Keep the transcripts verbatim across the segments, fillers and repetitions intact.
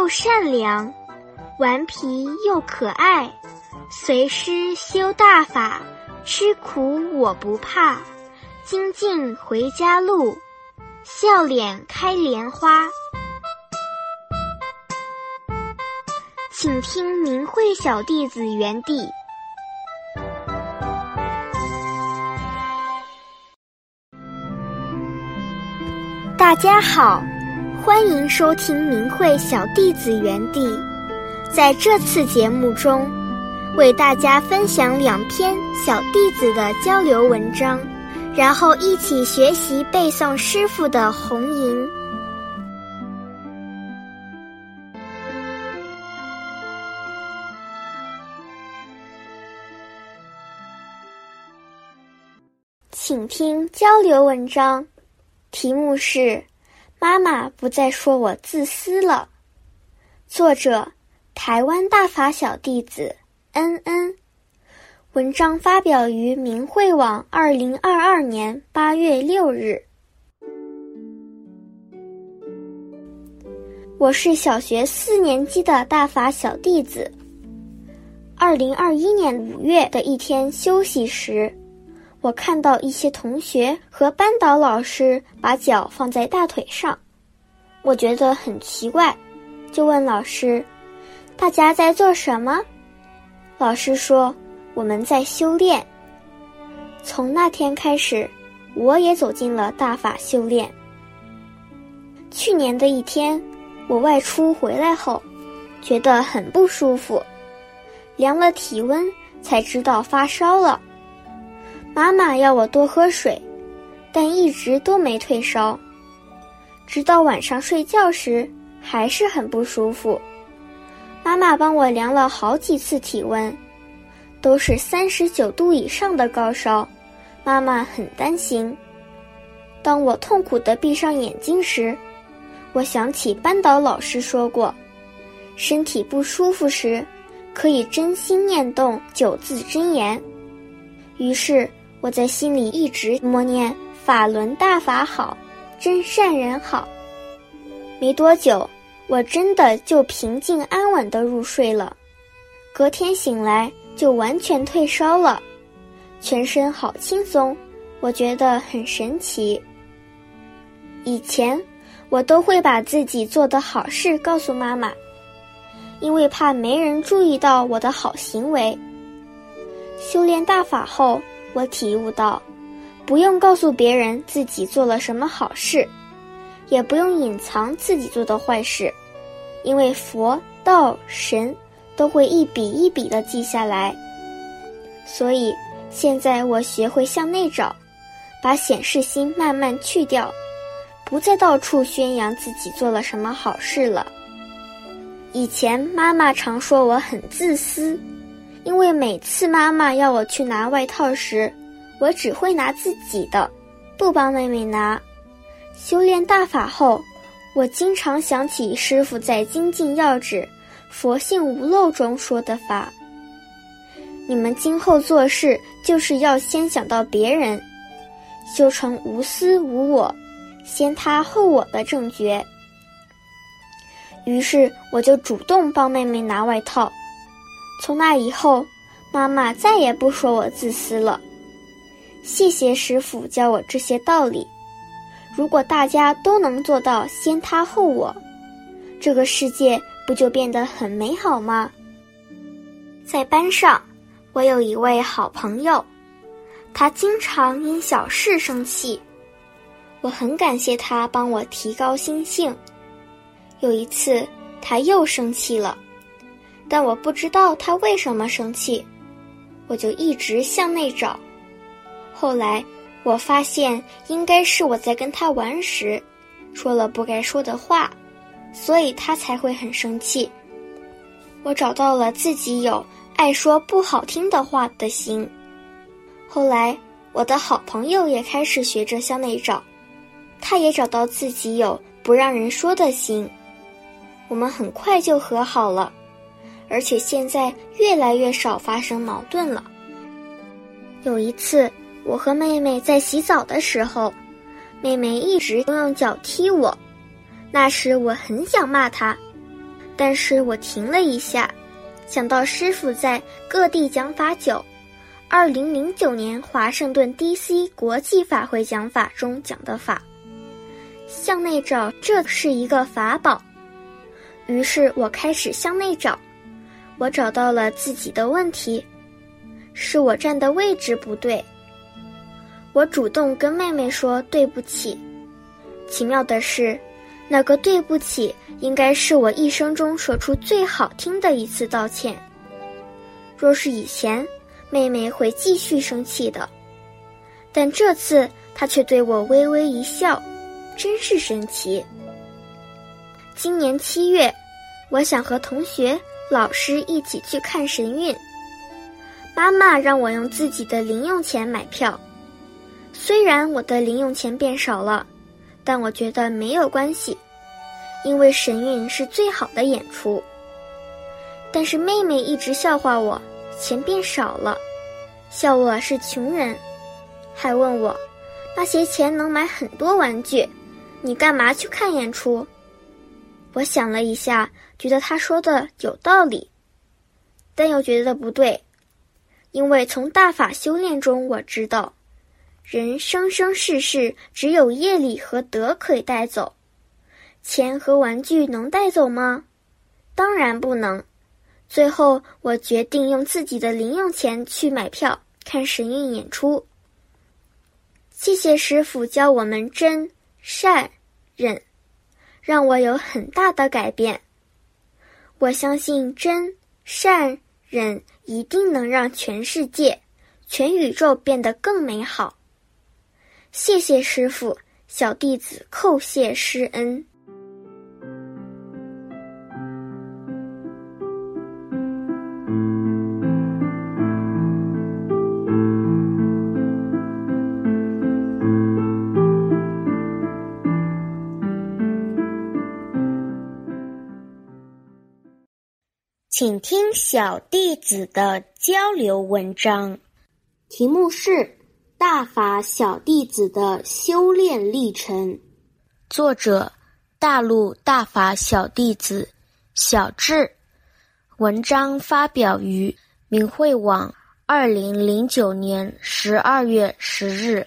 又善良，顽皮又可爱，随师修大法，吃苦我不怕，精进回家路，笑脸开莲花。请听明慧小弟子园地。大家好，欢迎收听明慧小弟子园地。在这次节目中，为大家分享两篇小弟子的交流文章，然后一起学习背诵师父的红吟。请听交流文章，题目是妈妈不再说我自私了。作者台湾大法小弟子恩恩。文章发表于明慧网二零二二年八月六日。我是小学四年级的大法小弟子。二零二一年五月的一天休息时，我看到一些同学和班导老师把脚放在大腿上，我觉得很奇怪，就问老师，大家在做什么？老师说，我们在修炼。从那天开始，我也走进了大法修炼。去年的一天，我外出回来后，觉得很不舒服，量了体温才知道发烧了。妈妈要我多喝水，但一直都没退烧。直到晚上睡觉时，还是很不舒服。妈妈帮我量了好几次体温，都是三十九度以上的高烧，妈妈很担心。当我痛苦地闭上眼睛时，我想起班导老师说过，身体不舒服时，可以真心念动九字真言。于是我在心里一直默念法轮大法好，真善人好。没多久，我真的就平静安稳地入睡了。隔天醒来就完全退烧了，全身好轻松，我觉得很神奇。以前我都会把自己做的好事告诉妈妈，因为怕没人注意到我的好行为。修炼大法后，我体悟到，不用告诉别人自己做了什么好事，也不用隐藏自己做的坏事，因为佛、道、神都会一笔一笔地记下来。所以现在我学会向内找，把显示心慢慢去掉，不再到处宣扬自己做了什么好事了。以前妈妈常说我很自私，因为每次妈妈要我去拿外套时，我只会拿自己的，不帮妹妹拿。修炼大法后，我经常想起师父在精进要旨佛性无漏中说的法，你们今后做事就是要先想到别人，修成无私无我，先他后我的正觉。于是我就主动帮妹妹拿外套。从那以后，妈妈再也不说我自私了。谢谢师父教我这些道理。如果大家都能做到先他后我，这个世界不就变得很美好吗？在班上，我有一位好朋友，他经常因小事生气，我很感谢他帮我提高心性。有一次，他又生气了，但我不知道他为什么生气，我就一直向内找。后来我发现应该是我在跟他玩时说了不该说的话，所以他才会很生气。我找到了自己有爱说不好听的话的心。后来我的好朋友也开始学着向内找，他也找到自己有不让人说的心。我们很快就和好了，而且现在越来越少发生矛盾了。有一次，我和妹妹在洗澡的时候，妹妹一直都用脚踢我，那时我很想骂她， 但是我停了一下，想到师父在各地讲法九二零零九年华盛顿 D C 国际法会讲法中讲的法，向内找，这是一个法宝。于是我开始向内找，我找到了自己的问题，是我站的位置不对。我主动跟妹妹说对不起，奇妙的是，那个对不起应该是我一生中说出最好听的一次道歉。若是以前，妹妹会继续生气的，但这次她却对我微微一笑，真是神奇。今年七月，我想和同学、老师一起去看神韵。妈妈让我用自己的零用钱买票，虽然我的零用钱变少了，但我觉得没有关系，因为神韵是最好的演出。但是妹妹一直笑话我钱变少了，笑我是穷人，还问我那些钱能买很多玩具，你干嘛去看演出？我想了一下，觉得她说的有道理，但又觉得不对，因为从大法修炼中我知道，人生生世世只有业力和德可以带走，钱和玩具能带走吗？当然不能。最后我决定用自己的零用钱去买票看神韵演出。谢谢师父教我们真、善、忍，让我有很大的改变。我相信真、善、忍一定能让全世界、全宇宙变得更美好。谢谢师父，小弟子叩谢师恩。 请听小弟子的交流文章，题目是大法小弟子的修炼历程，作者大陆大法小弟子小智，文章发表于明慧网二零零九年十二月十日。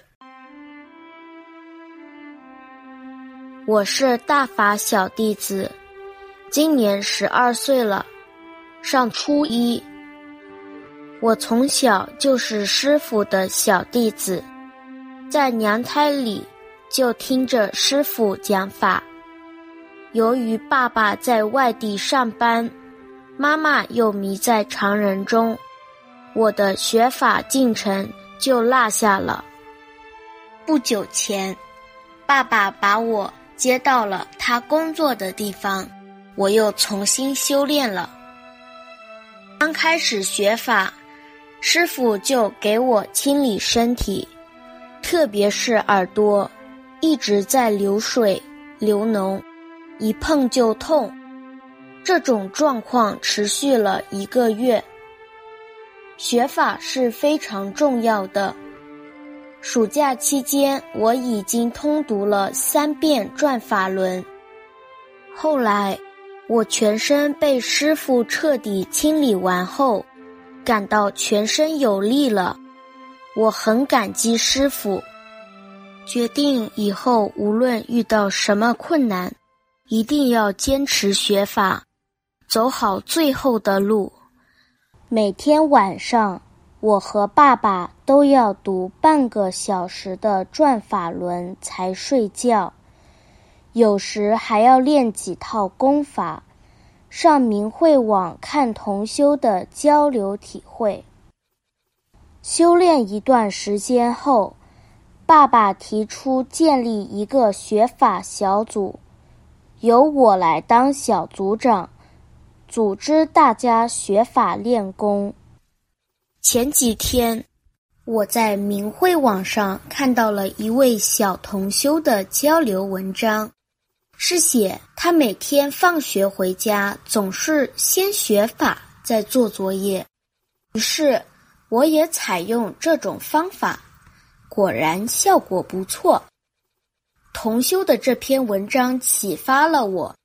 我是大法小弟子，今年十二岁了，上初一。我从小就是师父的小弟子，在娘胎里就听着师父讲法。由于爸爸在外地上班，妈妈又迷在常人中，我的学法进程就落下了。不久前，爸爸把我接到了他工作的地方，我又重新修炼了。刚开始学法，师父就给我清理身体，特别是耳朵，一直在流水流脓，一碰就痛。这种状况持续了一个月。学法是非常重要的。暑假期间，我已经通读了三遍转法轮。后来我全身被师父彻底清理完后，感到全身有力了。我很感激师父，决定以后无论遇到什么困难，一定要坚持学法，走好最后的路。每天晚上，我和爸爸都要读半个小时的转法轮才睡觉，有时还要练几套功法，上明慧网看同修的交流体会。修炼一段时间后，爸爸提出建立一个学法小组，由我来当小组长，组织大家学法练功。前几天，我在明慧网上看到了一位小同修的交流文章，是写他每天放学回家总是先学法再做作业。于是我也采用这种方法，果然效果不错。同修的这篇文章启发了我，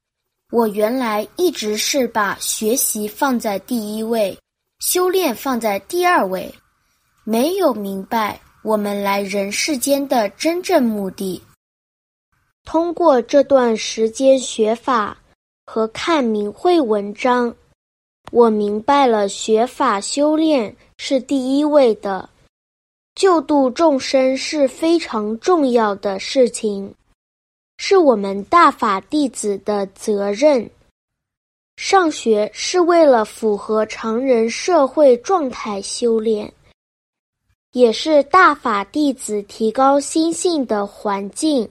我原来一直是把学习放在第一位，修炼放在第二位，没有明白我们来人世间的真正目的。 通过这段时间学法和看明慧文章，我明白了学法修炼是第一位的，救度众生是非常重要的事情，是我们大法弟子的责任。上学是为了符合常人社会状态修炼，也是大法弟子提高心性的环境。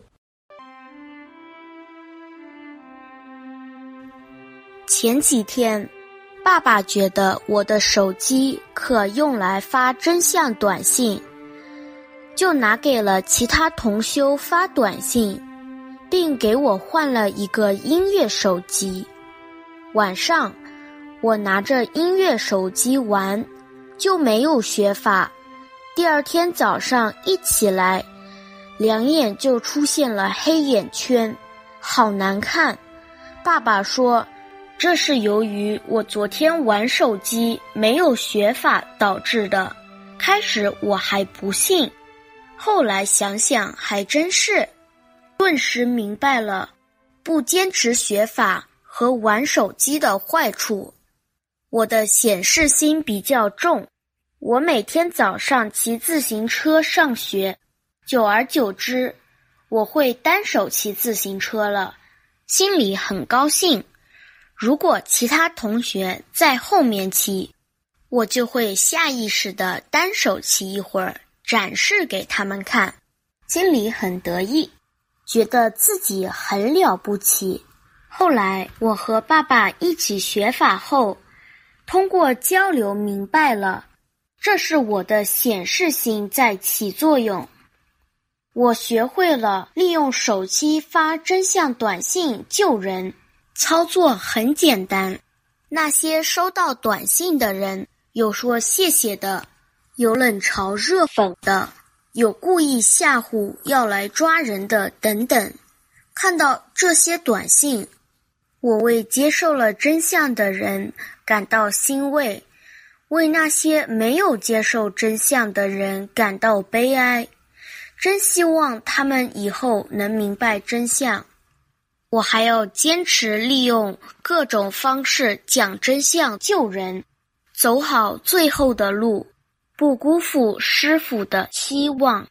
前几天，爸爸觉得我的手机可用来发真相短信，就拿给了其他同修发短信，并给我换了一个音乐手机。晚上，我拿着音乐手机玩，就没有学法。第二天早上一起来，两眼就出现了黑眼圈，好难看。爸爸说，这是由于我昨天玩手机没有学法导致的。开始我还不信，后来想想还真是，顿时明白了不坚持学法和玩手机的坏处。我的显示心比较重，我每天早上骑自行车上学，久而久之，我会单手骑自行车了，心里很高兴。如果其他同学在后面骑，我就会下意识地单手骑一会儿，展示给他们看，心里很得意，觉得自己很了不起。后来我和爸爸一起学法后，通过交流明白了，这是我的显示心在起作用。我学会了利用手机发真相短信救人，操作很简单。那些收到短信的人，有说谢谢的，有冷嘲热讽的，有故意吓唬要来抓人的等等。看到这些短信，我为接受了真相的人感到欣慰，为那些没有接受真相的人感到悲哀。真希望他们以后能明白真相。我还要坚持利用各种方式讲真相救人，走好最后的路，不辜负师父的期望。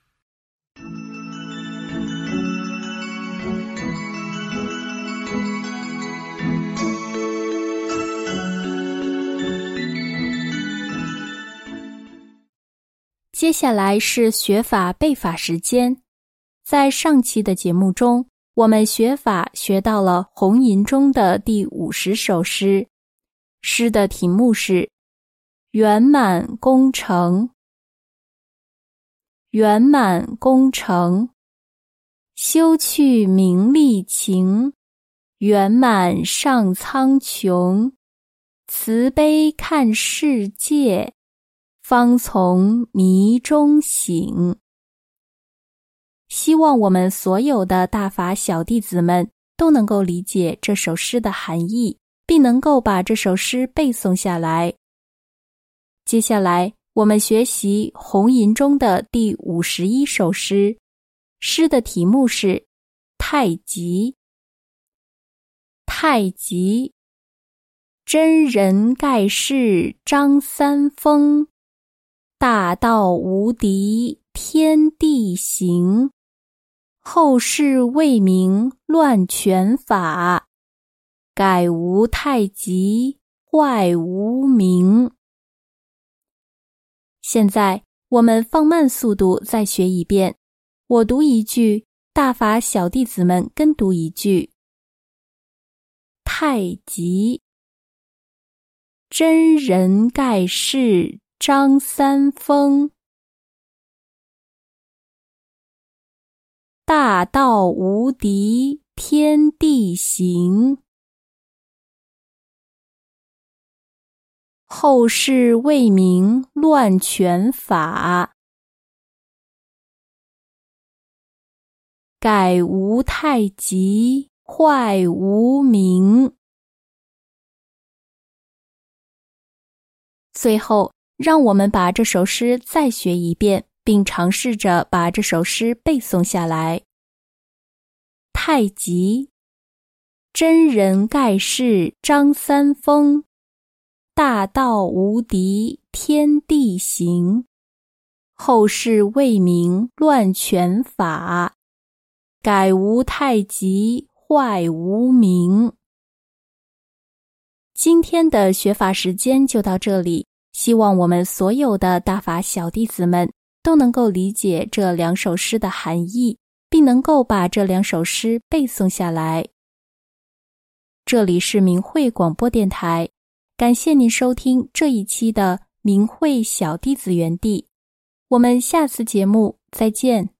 接下来是学法背法时间。在上期的节目中，我们学法学到了红银中的第五十首诗，诗的题目是圆满功成。圆满功成，休去名利情，圆满上苍穹，慈悲看世界，方从迷中醒。希望我们所有的大法小弟子们都能够理解这首诗的含义，并能够把这首诗背诵下来。接下来我们学习红银中的第五十一首诗，诗的题目是太极。太极，真人盖世张三丰，大道无敌天地行，后世未明乱权法，改无太极坏无名。现在我们放慢速度再学一遍，我读一句，大法小弟子们跟读一句。太极，真人盖世张三丰，大道无敌天地行，后世未明乱权法，改无太极坏无名。 最后，让我们把这首诗再学一遍，并尝试着把这首诗背诵下来。太极，真人盖世张三丰，大道无敌天地行，后世未明乱权法，改无太极坏无名。今天的学法时间就到这里，希望我们所有的大法小弟子们都能够理解这两首诗的含义，并能够把这两首诗背诵下来。这里是明慧广播电台，感谢您收听这一期的明慧小弟子园地，我们下次节目再见。